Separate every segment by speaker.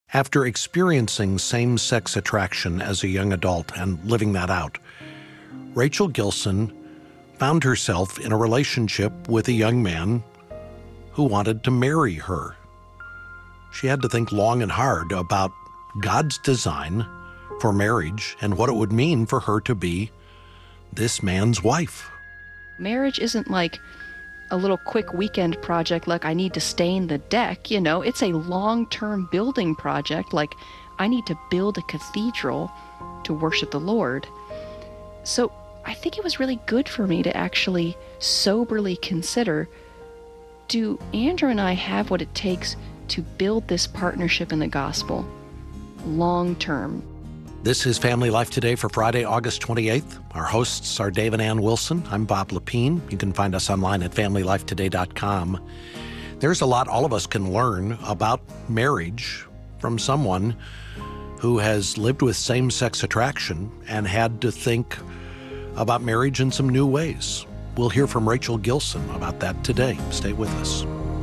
Speaker 1: After experiencing same-sex attraction as a young adult and living that out, Rachel Gilson found herself in a relationship with a young man who wanted to marry her. She had to think long and hard about God's design for marriage and what it would mean for her to be this man's wife.
Speaker 2: Marriage isn't like a little quick weekend project like I need to stain the deck, it's a long-term building project like I need to build a cathedral to worship the Lord. So I think it was really good for me to actually soberly consider, do Andrew and I have what it takes to build this partnership in the gospel long-term?
Speaker 1: This is Family Life Today for Friday, August 28th. Our hosts are Dave and Ann Wilson. I'm Bob Lepine. You can find us online at FamilyLifeToday.com. There's a lot all of us can learn about marriage from someone who has lived with same-sex attraction and had to think about marriage in some new ways. We'll hear from Rachel Gilson about that today. Stay with us.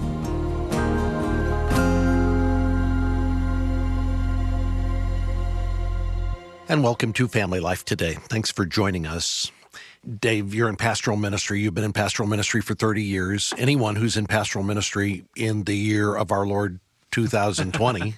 Speaker 1: And welcome to Family Life Today. Thanks for joining us. Dave, you're in pastoral ministry. You've been in pastoral ministry for 30 years. Anyone who's in pastoral ministry in the year of our Lord 2020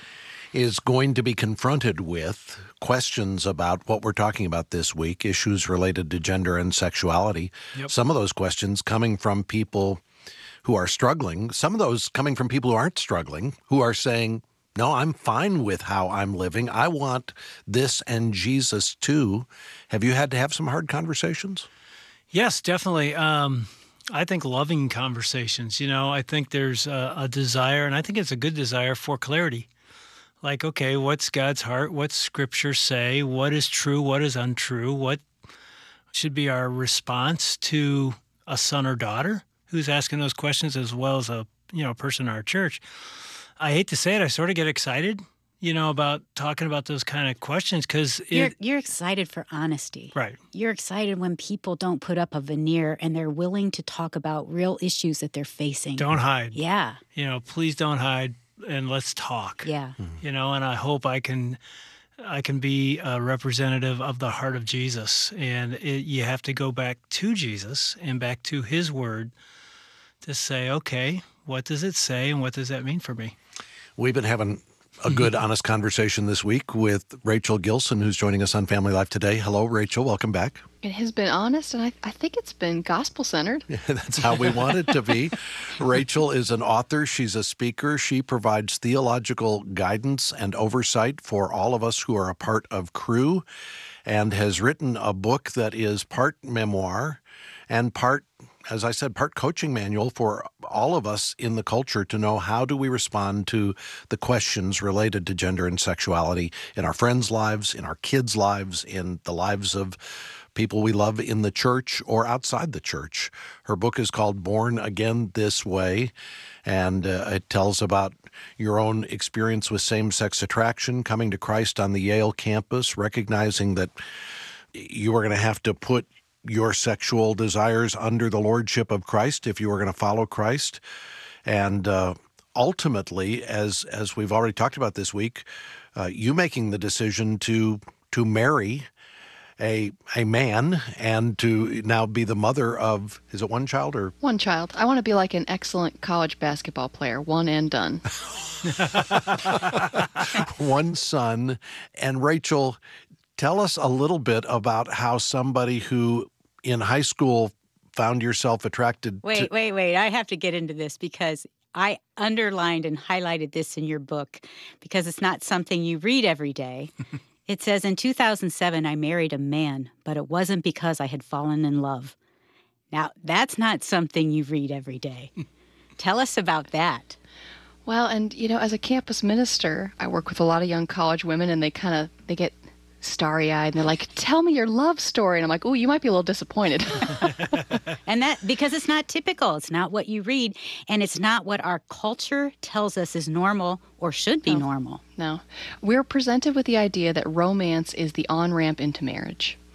Speaker 1: is going to be confronted with questions about what we're talking about this week, issues related to gender and sexuality. Yep. Some of those questions coming from people who are struggling. Some of those coming from people who aren't struggling, who are saying, no, I'm fine with how I'm living. I want this and Jesus too. Have you had to have some hard conversations?
Speaker 3: Yes, definitely. I think loving conversations. I think there's a desire, and I think it's a good desire for clarity. Like, okay, what's God's heart? What's Scripture say? What is true? What is untrue? What should be our response to a son or daughter who's asking those questions, as well as a person in our church? I hate to say it, I sort of get excited, about talking about those kind of questions because
Speaker 4: you're excited for honesty.
Speaker 3: Right.
Speaker 4: You're excited when people don't put up a veneer and they're willing to talk about real issues that they're facing.
Speaker 3: Don't hide.
Speaker 4: Yeah.
Speaker 3: Please don't hide and let's talk.
Speaker 4: Yeah.
Speaker 3: And I hope I can be a representative of the heart of Jesus. And you have to go back to Jesus and back to His Word to say, okay, what does it say and what does that mean for me?
Speaker 1: We've been having a good, honest conversation this week with Rachel Gilson, who's joining us on Family Life Today. Hello, Rachel. Welcome back.
Speaker 2: It has been honest, and I think it's been gospel-centered.
Speaker 1: Yeah, that's how we want it to be. Rachel is an author. She's a speaker. She provides theological guidance and oversight for all of us who are a part of Cru, and has written a book that is part memoir and part, as I said, part coaching manual for all of us in the culture to know how do we respond to the questions related to gender and sexuality in our friends' lives, in our kids' lives, in the lives of people we love in the church or outside the church. Her book is called Born Again This Way, and it tells about your own experience with same-sex attraction, coming to Christ on the Yale campus, recognizing that you were going to have to put your sexual desires under the lordship of Christ if you were going to follow Christ. And ultimately, as we've already talked about this week, you making the decision to marry a man and to now be the mother of, is it one child or?
Speaker 2: One child. I want to be like an excellent college basketball player, one and done.
Speaker 1: One son. And Rachel, tell us a little bit about how somebody who in high school found yourself attracted to...
Speaker 4: Wait. I have to get into this because I underlined and highlighted this in your book because it's not something you read every day. It says, in 2007, I married a man, but it wasn't because I had fallen in love. Now, that's not something you read every day. Tell us about that.
Speaker 2: Well, and, as a campus minister, I work with a lot of young college women, and they get starry-eyed, and they're like, tell me your love story. And I'm like, oh, you might be a little disappointed.
Speaker 4: And that, because it's not typical. It's not what you read, and it's not what our culture tells us is normal or should be normal.
Speaker 2: No. We're presented with the idea that romance is the on-ramp into marriage.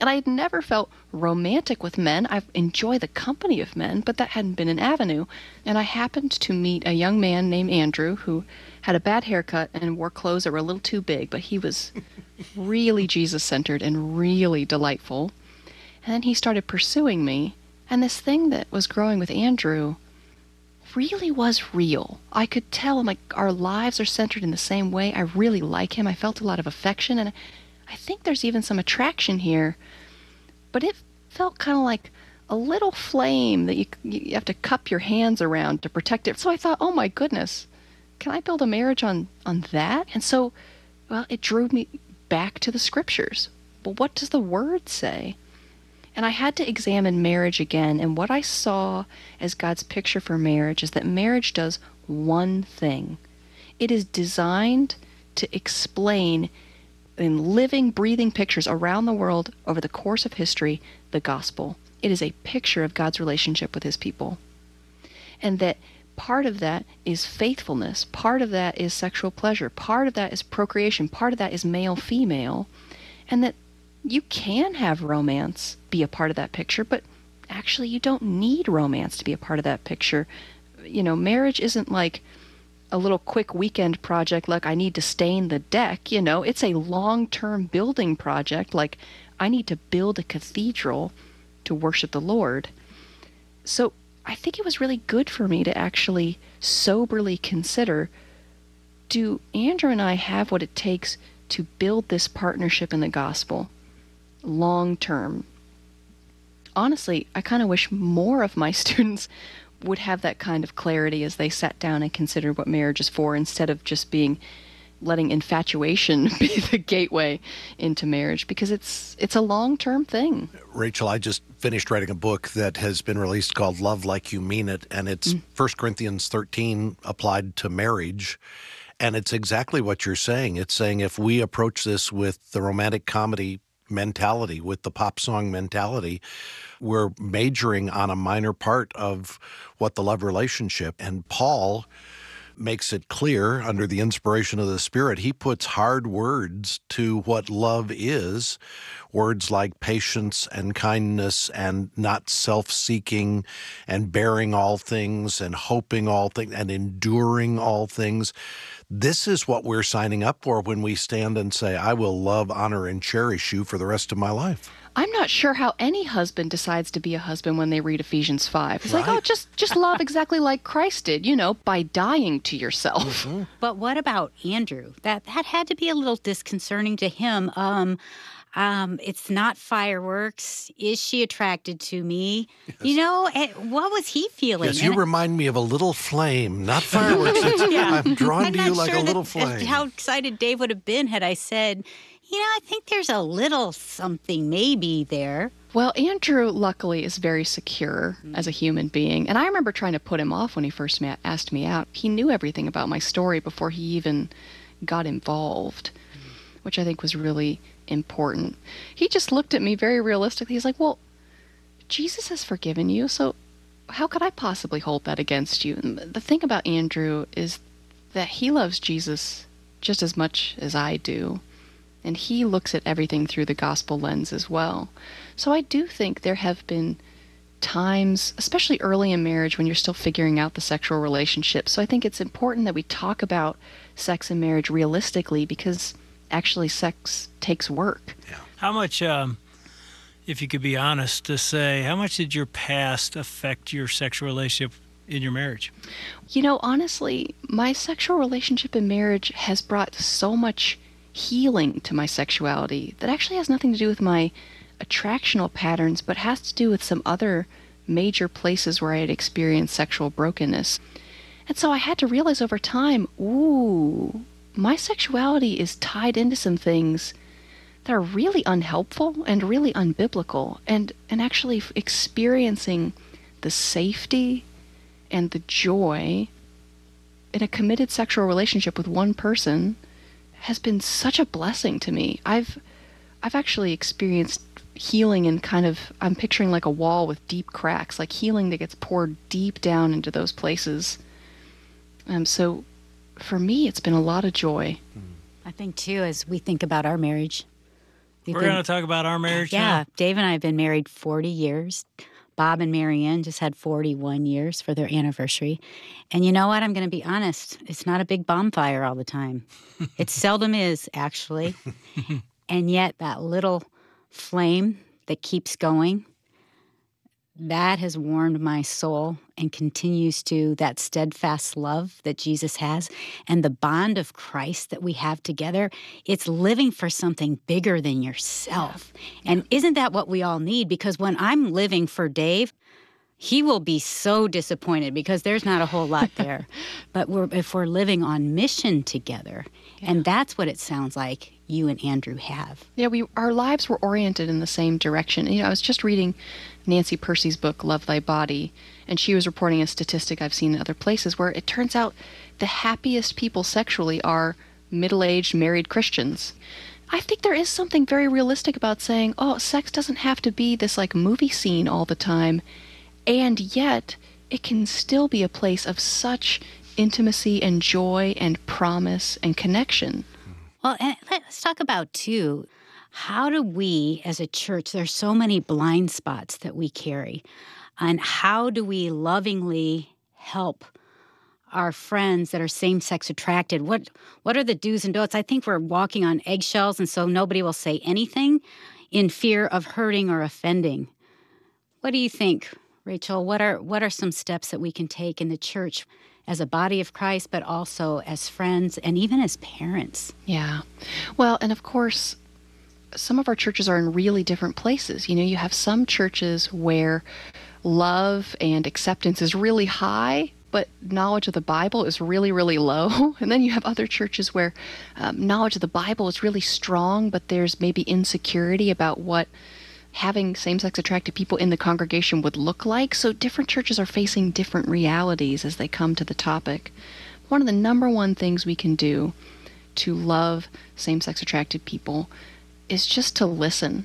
Speaker 2: And I had never felt romantic with men. I enjoy the company of men, but that hadn't been an avenue. And I happened to meet a young man named Andrew who had a bad haircut and wore clothes that were a little too big, but he was really Jesus-centered and really delightful. And then he started pursuing me. And this thing that was growing with Andrew really was real. I could tell, like, our lives are centered in the same way. I really like him. I felt a lot of affection, and I think there's even some attraction here. But it felt kind of like a little flame that you have to cup your hands around to protect it. So I thought, oh my goodness, can I build a marriage on that? And so, well, it drew me back to the scriptures. Well, what does the word say? And I had to examine marriage again, and what I saw as God's picture for marriage is that marriage does one thing. It is designed to explain in living, breathing pictures around the world over the course of history the gospel. It is a picture of God's relationship with his people. And that part of that is faithfulness, part of that is sexual pleasure, part of that is procreation, part of that is male-female, and that you can have romance be a part of that picture, but actually you don't need romance to be a part of that picture. You know, marriage isn't like a little quick weekend project like I need to stain the deck, you know. It's a long-term building project like I need to build a cathedral to worship the Lord. So I think it was really good for me to actually soberly consider, do Andrew and I have what it takes to build this partnership in the gospel long term? Honestly, I kind of wish more of my students would have that kind of clarity as they sat down and considered what marriage is for, instead of just letting infatuation be the gateway into marriage, because it's a long-term thing.
Speaker 1: Rachel, I just finished writing a book that has been released called Love Like You Mean It, and it's 1 Corinthians 13 applied to marriage. And it's exactly what you're saying. It's saying if we approach this with the romantic comedy mentality, with the pop song mentality, we're majoring on a minor part of what the love relationship. And Paul makes it clear under the inspiration of the Spirit. He puts hard words to what love is, words like patience and kindness and not self-seeking and bearing all things and hoping all things and enduring all things. This is what we're signing up for when we stand and say, I will love, honor, and cherish you for the rest of my life.
Speaker 2: I'm not sure how any husband decides to be a husband when they read Ephesians 5. It's like, oh, just love exactly like Christ did, you know, by dying to yourself. Mm-hmm.
Speaker 4: But what about Andrew? That had to be a little disconcerting to him. It's not fireworks. Is she attracted to me? Yes. You know, what was he feeling?
Speaker 1: Yes, you remind me of a little flame, not fireworks. I'm drawn to you like a little flame.
Speaker 4: How excited Dave would have been had I said, you know, I think there's a little something maybe there.
Speaker 2: Well, Andrew, luckily, is very secure as a human being. And I remember trying to put him off when he first asked me out. He knew everything about my story before he even got involved, which I think was really important. He just looked at me very realistically. He's like, well, Jesus has forgiven you, so how could I possibly hold that against you? And the thing about Andrew is that he loves Jesus just as much as I do. And he looks at everything through the gospel lens as well. So I do think there have been times, especially early in marriage, when you're still figuring out the sexual relationship. So I think it's important that we talk about sex and marriage realistically, because actually sex takes work.
Speaker 1: Yeah.
Speaker 3: How much, if you could be honest to say, how much did your past affect your sexual relationship in your marriage?
Speaker 2: You know, honestly, my sexual relationship in marriage has brought so much healing to my sexuality that actually has nothing to do with my attractional patterns, but has to do with some other major places where I had experienced sexual brokenness. And so I had to realize over time, my sexuality is tied into some things that are really unhelpful and really unbiblical, and actually experiencing the safety and the joy in a committed sexual relationship with one person has been such a blessing to me. I've actually experienced healing in I'm picturing like a wall with deep cracks, like healing that gets poured deep down into those places. So for me, it's been a lot of joy.
Speaker 4: I think too, as we think about our marriage,
Speaker 3: We're going to talk about our marriage now.
Speaker 4: Yeah, Dave and I have been married 40 years. Bob and Marianne just had 41 years for their anniversary. And you know what? I'm going to be honest. It's not a big bonfire all the time. It seldom is, actually. And yet that little flame that keeps going, that has warmed my soul and continues to, that steadfast love that Jesus has and the bond of Christ that we have together. It's living for something bigger than yourself. And isn't that what we all need? Because when I'm living for Dave, he will be so disappointed because there's not a whole lot there. But if we're living on mission together, and that's what it sounds like you and Andrew have.
Speaker 2: Yeah, our lives were oriented in the same direction. I was just reading Nancy Percy's book, Love Thy Body, and she was reporting a statistic I've seen in other places where it turns out the happiest people sexually are middle-aged married Christians. I think there is something very realistic about saying, oh, sex doesn't have to be this like movie scene all the time, and yet it can still be a place of such intimacy and joy and promise and connection.
Speaker 4: Well, and let's talk about, too, how do we as a church, there's so many blind spots that we carry, and how do we lovingly help our friends that are same-sex attracted? What are the do's and don'ts? I think we're walking on eggshells, and so nobody will say anything in fear of hurting or offending. What do you think, Rachel? What are some steps that we can take in the church as a body of Christ, but also as friends and even as parents?
Speaker 2: Yeah. Well, and of course, some of our churches are in really different places. You have some churches where love and acceptance is really high, but knowledge of the Bible is really, really low. And then you have other churches where knowledge of the Bible is really strong, but there's maybe insecurity about what having same-sex attracted people in the congregation would look like. So different churches are facing different realities as they come to the topic. One of the number one things we can do to love same-sex attracted people is just to listen.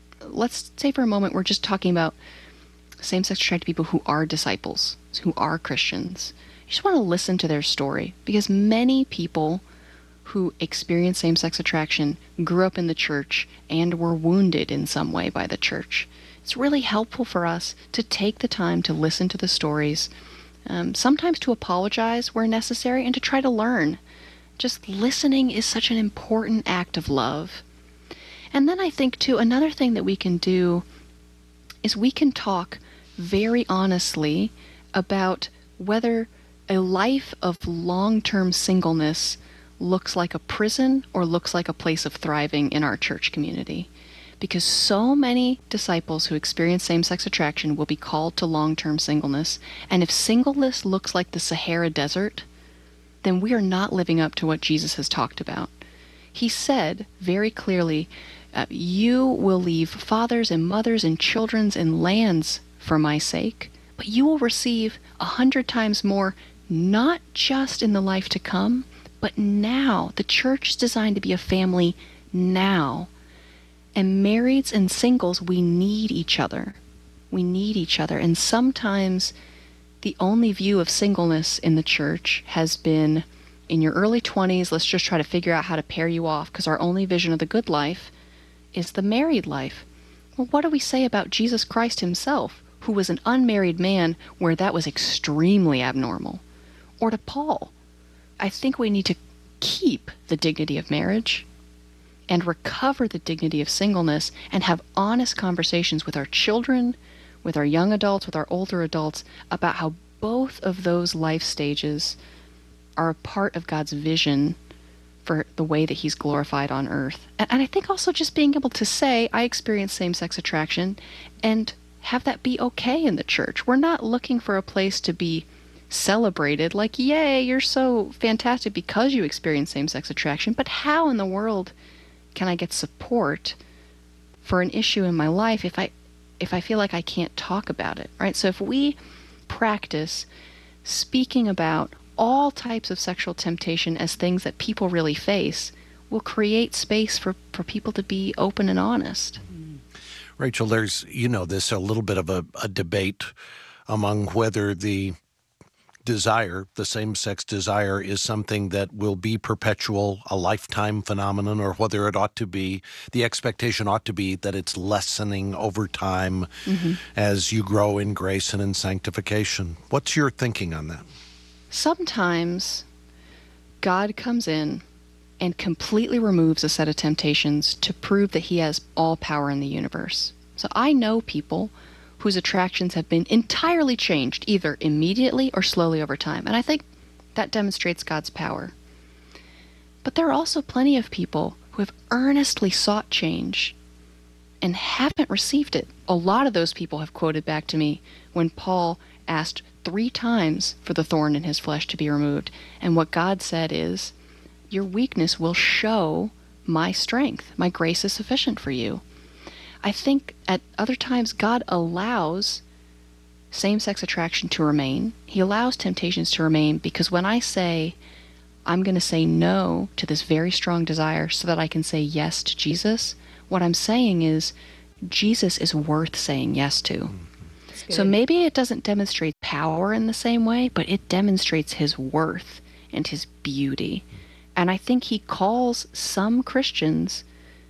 Speaker 2: Let's say for a moment we're just talking about same-sex attracted people who are disciples, who are Christians. You just want to listen to their story, because many people who experience same-sex attraction grew up in the church and were wounded in some way by the church. It's really helpful for us to take the time to listen to the stories, sometimes to apologize where necessary, and to try to learn. Just listening is such an important act of love. And then I think, too, another thing that we can do is we can talk very honestly about whether a life of long-term singleness looks like a prison or looks like a place of thriving in our church community. Because so many disciples who experience same-sex attraction will be called to long-term singleness. And if singleness looks like the Sahara Desert, then we are not living up to what Jesus has talked about. He said very clearly, you will leave fathers and mothers and children and lands for my sake, but you will receive 100 times more, not just in the life to come, but now. The church is designed to be a family now. And marrieds and singles, we need each other. We need each other. And sometimes the only view of singleness in the church has been, in your early 20s, let's just try to figure out how to pair you off, because our only vision of the good life is the married life. Well, what do we say about Jesus Christ himself, who was an unmarried man where that was extremely abnormal? Or to Paul? I think we need to keep the dignity of marriage and recover the dignity of singleness and have honest conversations with our children, with our young adults, with our older adults, about how both of those life stages are a part of God's vision for the way that he's glorified on earth. And I think also just being able to say, I experience same-sex attraction, and have that be okay in the church. We're not looking for a place to be celebrated, like, yay, you're so fantastic because you experience same-sex attraction, but how in the world can I get support for an issue in my life if I feel like I can't talk about it, right? So if we practice speaking about all types of sexual temptation as things that people really face, we'll create space for people to be open and honest.
Speaker 1: Rachel, there's, this a little bit of a debate among whether the desire, the same-sex desire, is something that will be perpetual, a lifetime phenomenon, or whether it ought to be, the expectation ought to be that it's lessening over time as you grow in grace and in sanctification. What's your thinking on that?
Speaker 2: Sometimes God comes in and completely removes a set of temptations to prove that he has all power in the universe. So I know people whose attractions have been entirely changed, either immediately or slowly over time. And I think that demonstrates God's power. But there are also plenty of people who have earnestly sought change and haven't received it. A lot of those people have quoted back to me when Paul asked 3 times for the thorn in his flesh to be removed. And what God said is, your weakness will show my strength. My grace is sufficient for you. I think at other times God allows same-sex attraction to remain. He allows temptations to remain because when I say, I'm going to say no to this very strong desire so that I can say yes to Jesus, what I'm saying is Jesus is worth saying yes to. So maybe it doesn't demonstrate power in the same way, but it demonstrates his worth and his beauty. And I think he calls some Christians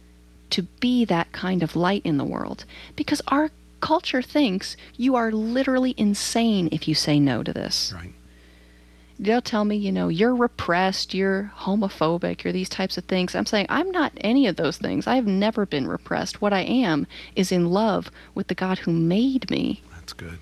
Speaker 2: to be that kind of light in the world. Because our culture thinks you are literally insane if you say no to this.
Speaker 1: Right.
Speaker 2: They'll tell me, you're repressed, you're homophobic, you're these types of things. I'm saying I'm not any of those things. I have never been repressed. What I am is in love with the God who made me.
Speaker 1: That's good.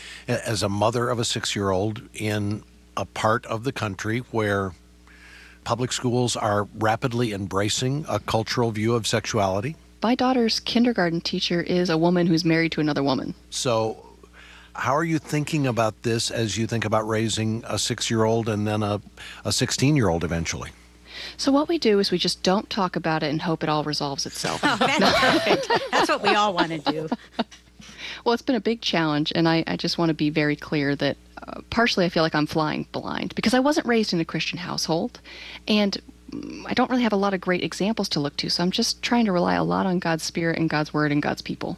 Speaker 1: As a mother of a 6-year-old in a part of the country where public schools are rapidly embracing a cultural view of sexuality.
Speaker 2: My daughter's kindergarten teacher is a woman who's married to another woman.
Speaker 1: So how are you thinking about this as you think about raising a 6-year-old and then a 16-year-old eventually?
Speaker 2: So what we do is we just don't talk about it and hope it all resolves itself.
Speaker 4: Oh, that's perfect. That's what we all want to do.
Speaker 2: Well, it's been a big challenge, and I just want to be very clear that partially I feel like I'm flying blind because I wasn't raised in a Christian household, and I don't really have a lot of great examples to look to, so I'm just trying to rely a lot on God's Spirit and God's Word and God's people.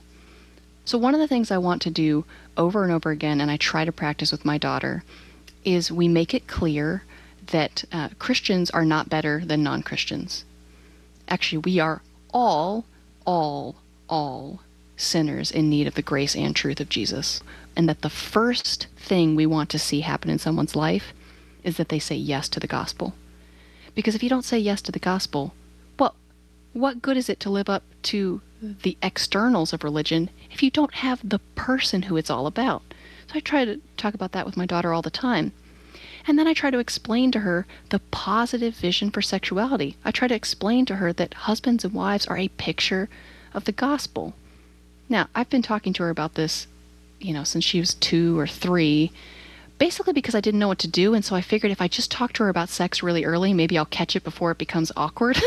Speaker 2: So one of the things I want to do over and over again, and I try to practice with my daughter, is we make it clear that Christians are not better than non-Christians. Actually, we are all sinners in need of the grace and truth of Jesus. And that the first thing we want to see happen in someone's life is that they say yes to the gospel. Because if you don't say yes to the gospel, well, what good is it to live up to the externals of religion if you don't have the person who it's all about? So I try to talk about that with my daughter all the time. And then I try to explain to her the positive vision for sexuality. I try to explain to her that husbands and wives are a picture of the gospel. Now, I've been talking to her about this, since she was 2 or 3, basically because I didn't know what to do, and so I figured if I just talk to her about sex really early, maybe I'll catch it before it becomes awkward.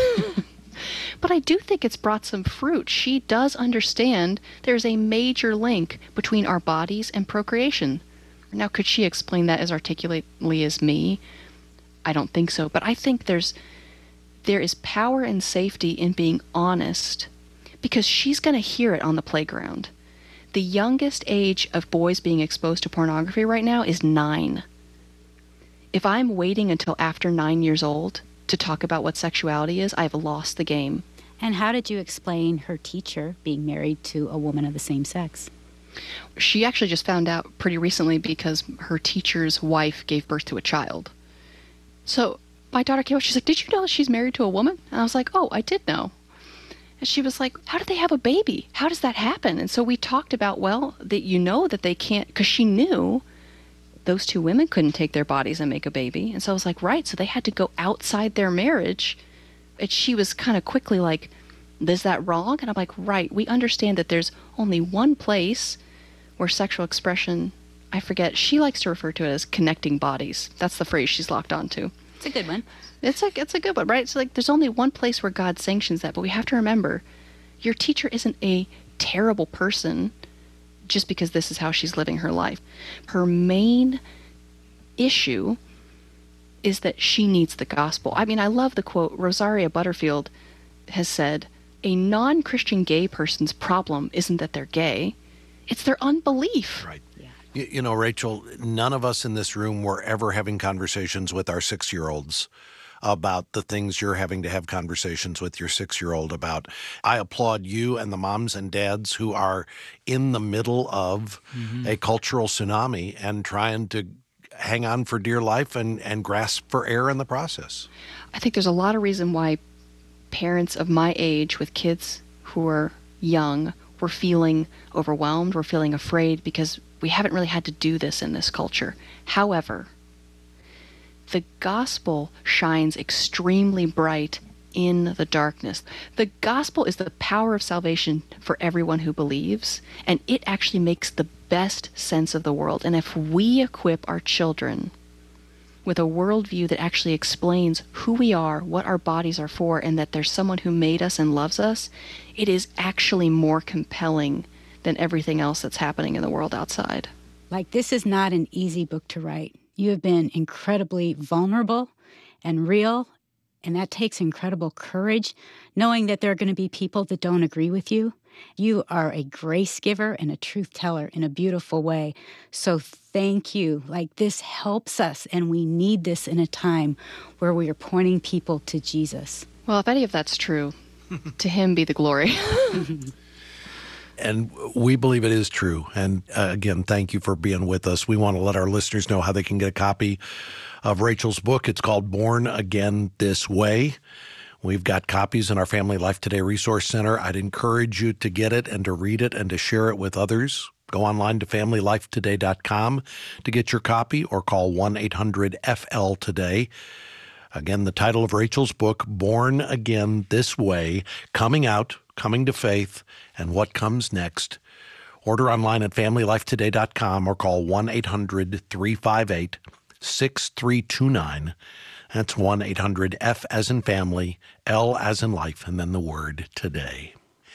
Speaker 2: But I do think it's brought some fruit. She does understand there's a major link between our bodies and procreation. Now, could she explain that as articulately as me? I don't think so, but I think there is power and safety in being honest, because she's going to hear it on the playground. The youngest age of boys being exposed to pornography right now is 9. If I'm waiting until after 9 years old to talk about what sexuality is, I've lost the game.
Speaker 4: And how did you explain her teacher being married to a woman of the same sex?
Speaker 2: She actually just found out pretty recently because her teacher's wife gave birth to a child. So my daughter came up, she's like, did you know that she's married to a woman? And I was like, oh, I did know. And she was like, how did they have a baby? How does that happen? And so we talked about, that they can't, because she knew those 2 women couldn't take their bodies and make a baby. And so I was like, right, so they had to go outside their marriage. And she was kind of quickly like, is that wrong? And I'm like, right, we understand that there's only one place where sexual expression, I forget, she likes to refer to it as connecting bodies. That's the phrase she's locked onto.
Speaker 4: It's a good one.
Speaker 2: It's a good one, right? So there's only one place where God sanctions that, but we have to remember, your teacher isn't a terrible person just because this is how she's living her life. Her main issue is that she needs the gospel. I mean, I love the quote. Rosaria Butterfield has said, a non-Christian gay person's problem isn't that they're gay, it's their unbelief.
Speaker 1: Right.
Speaker 4: Yeah.
Speaker 1: You know, Rachel, none of us in this room were ever having conversations with our 6-year-olds about the things you're having to have conversations with your 6-year-old about. I applaud you and the moms and dads who are in the middle of a cultural tsunami and trying to hang on for dear life and grasp for air in the process.
Speaker 2: I think there's a lot of reason why parents of my age with kids who are young were feeling overwhelmed, were feeling afraid, because we haven't really had to do this in this culture. However, the gospel shines extremely bright in the darkness. The gospel is the power of salvation for everyone who believes, and it actually makes the best sense of the world. And if we equip our children with a worldview that actually explains who we are, what our bodies are for, and that there's someone who made us and loves us, it is actually more compelling than everything else that's happening in the world outside.
Speaker 4: Like, this is not an easy book to write. You have been incredibly vulnerable and real, and that takes incredible courage, knowing that there are going to be people that don't agree with you. You are a grace giver and a truth teller in a beautiful way. So thank you. Like, this helps us, and we need this in a time where we are pointing people to Jesus.
Speaker 2: Well, if any of that's true, to him be the glory.
Speaker 1: And we believe it is true. And again, thank you for being with us. We want to let our listeners know how they can get a copy of Rachel's book. It's called Born Again This Way. We've got copies in our Family Life Today Resource Center. I'd encourage you to get it and to read it and to share it with others. Go online to familylifetoday.com to get your copy, or call 1-800-FL-TODAY. Again, the title of Rachel's book, Born Again This Way, coming out, coming to faith, and what comes next. Order online at familylifetoday.com or call 1-800-358-6329. That's 1-800-F as in family, L as in life, and then the word today.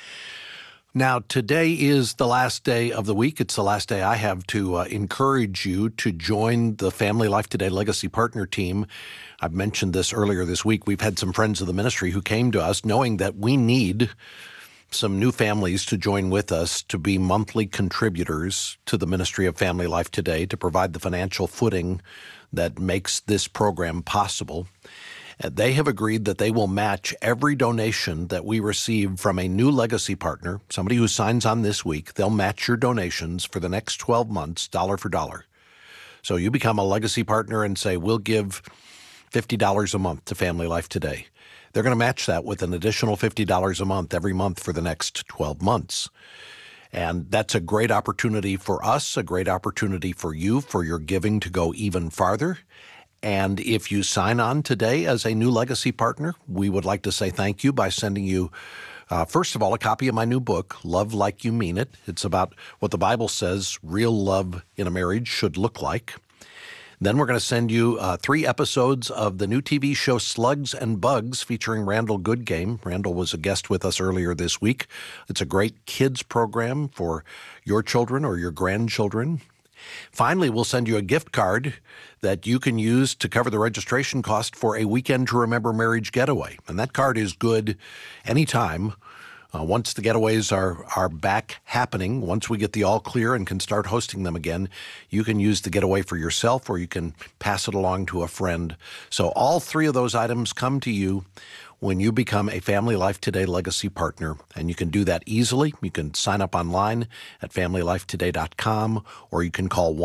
Speaker 1: Now, today is the last day of the week. It's the last day I have to encourage you to join the Family Life Today Legacy Partner Team. I've mentioned this earlier this week. We've had some friends of the ministry who came to us knowing that we need some new families to join with us to be monthly contributors to the ministry of Family Life Today, to provide the financial footing that makes this program possible. They have agreed that they will match every donation that we receive from a new legacy partner, somebody who signs on this week. They'll match your donations for the next 12 months, dollar for dollar. So you become a legacy partner and say, we'll give $50 a month to Family Life Today. They're going to match that with an additional $50 a month every month for the next 12 months. And that's a great opportunity for us, a great opportunity for you, for your giving to go even farther. And if you sign on today as a new legacy partner, we would like to say thank you by sending you, first of all, a copy of my new book, Love Like You Mean It. It's about what the Bible says real love in a marriage should look like. Then we're going to send you 3 episodes of the new TV show Slugs and Bugs featuring Randall Goodgame. Randall was a guest with us earlier this week. It's a great kids program for your children or your grandchildren. Finally, we'll send you a gift card that you can use to cover the registration cost for a Weekend to Remember Marriage getaway. And that card is good anytime. Once the getaways are back happening, once we get the all clear and can start hosting them again, you can use the getaway for yourself or you can pass it along to a friend. So all 3 of those items come to you when you become a Family Life Today Legacy Partner. And you can do that easily. You can sign up online at familylifetoday.com or you can call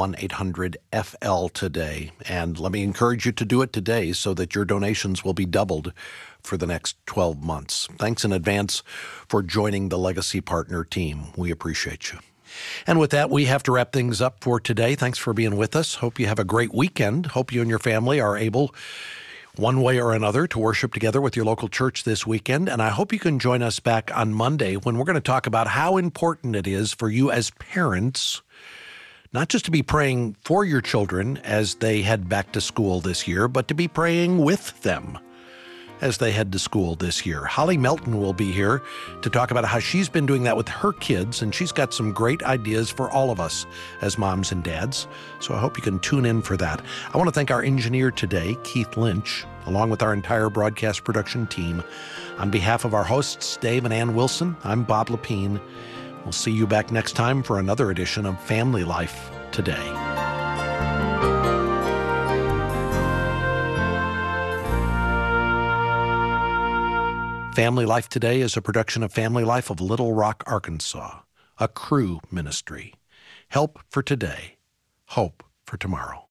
Speaker 1: 1-800-FL-TODAY. And let me encourage you to do it today so that your donations will be doubled for the next 12 months. Thanks in advance for joining the Legacy Partner team. We appreciate you. And with that, we have to wrap things up for today. Thanks for being with us. Hope you have a great weekend. Hope you and your family are able, one way or another, to worship together with your local church this weekend. And I hope you can join us back on Monday when we're going to talk about how important it is for you as parents not just to be praying for your children as they head back to school this year, but to be praying with them as they head to school this year. Holly Melton will be here to talk about how she's been doing that with her kids, and she's got some great ideas for all of us as moms and dads. So I hope you can tune in for that. I want to thank our engineer today, Keith Lynch, along with our entire broadcast production team. On behalf of our hosts, Dave and Ann Wilson, I'm Bob Lepine. We'll see you back next time for another edition of Family Life today. Family Life Today is a production of Family Life of Little Rock, Arkansas, a Cru ministry. Help for today, hope for tomorrow.